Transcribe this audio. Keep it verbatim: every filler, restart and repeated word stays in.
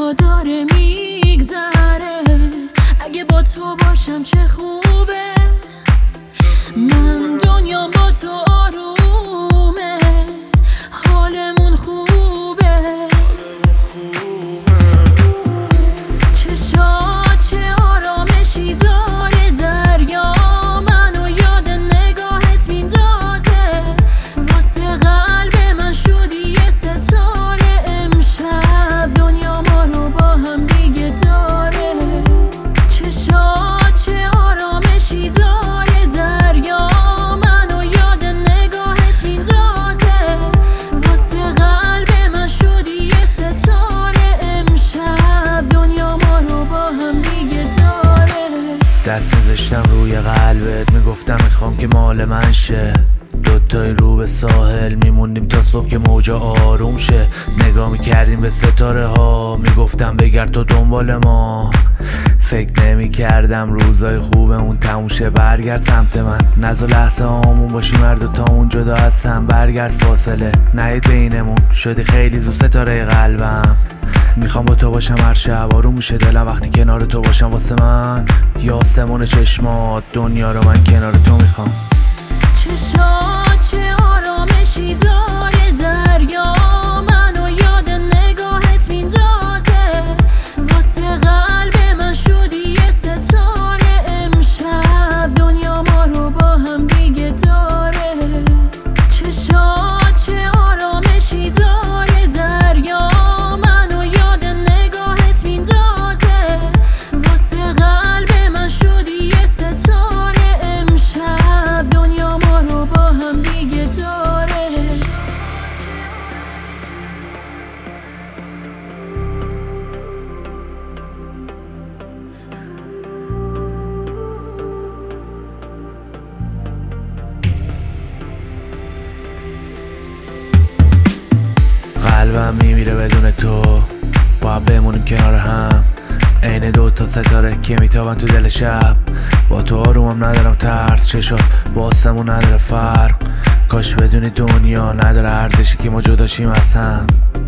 روزا داره میگذره، اگه با تو باشم چه خوبه. من دنیام با تو آرومه، حالمون خوبه. چشات چه آرامشی داره، دریا منو یاد نگاهت میندازه. واسه قلب من شدی یه ستاره، امشب دنیا ما رو با هم دیگه داره. چشات چه آرامشی داره، دریا منو یاد نگاهت میندازه. واسه قلب من شدی یه ستاره، امشب دنیا ما رو با هم دیگه داره. دست میذاشتم روی قلبت، میگفتم میخوام که مال من شه. دوتایی رو به ساحل میموندیم تا صبح که موجا آروم شه. نگاه میکردیم به ستاره ها، میگفتم بگرد تو دنبال ما. فکر نمی کردم روزای خوبمون تموم شه، برگرد سمت من. نزا لحظه هامون باشیم هر دوتا اون جدا هستم، برگرد فاصله نهید بینمون. شدی خیلی زود ستاره قلبم، میخوام با تو باشم هر شب. آروم میشه دلم وقتی کنار تو باشم. واسه من یا آسمون چشمات، دنیا رو من کنار تو میخوام. چشات چه آرامشی داره، دریا منو یاد نگاهت میندازه. واسه قلب من شدی یه ستاره، امشب دنیا ما رو با هم دیگه داره. چشات چه آرامشی داره، دریا منو یاد نگاهت میندازه. واسه قلب من شدی یه ستاره، امشب دنیا ما رو با هم دیگه داره. قلبم میمیره بدون تو، باید بمونیم کنار هم. عین دو تا ستاره که میتابن تو دل شب. با تو آرومم ندارم ترس، چشات با آسمون نداره فرق. کاش بدونی دنیا نداره ارزشی که ما جداشیم از هم.